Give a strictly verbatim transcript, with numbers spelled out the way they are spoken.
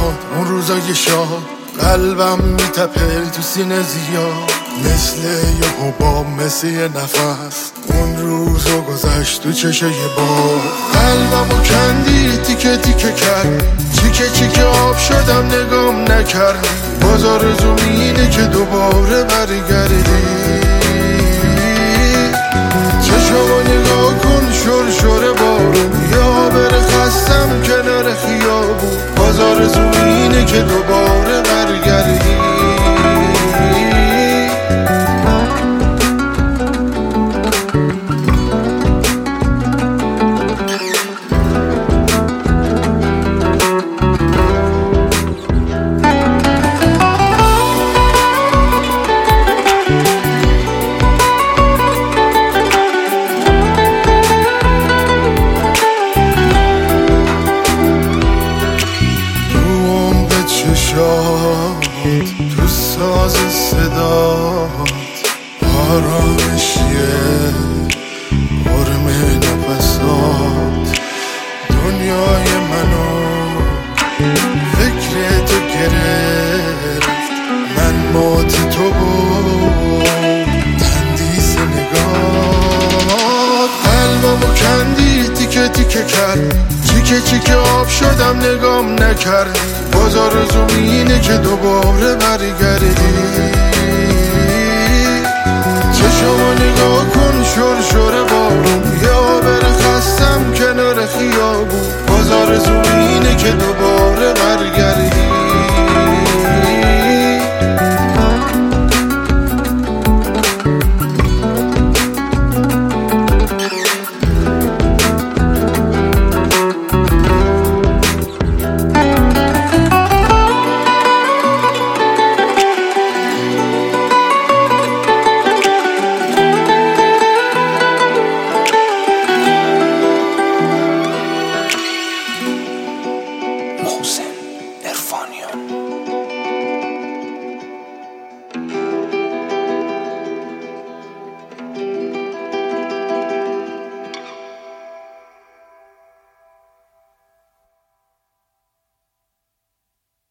میاد اون روزای شاد، قلبم میتپه تو سینه زیاد، مثل یه حباب مثل یه نفس. اون روزو گذشت تو چشه یه بار، قلبمو کندی تیکه تیکه کرد، چیکه چیکه آب شدم نگام نکردی. باز آرزوم اینه که دوباره برگردی. چشمو نگاه کن شور شور بارون، یا بره خستم کنار خیابون. باز آرزوم اینه که دوباره برگردی. تو ساز صدات آرامشیه، حرم نفسات. دنیای منو فکر تو گرفت، من مات تو بود تندیس نگاه. قلبمو کندی تیکه تیکه کرد، چیکه چیکه آب شدم نگام نکردی. باز آرزوم اینه که دوباره برگردی. چشمو نگاه کن شور شور بارون، یا بره خستم کنار خیابون. باز آرزوم اینه که دوباره برگردی.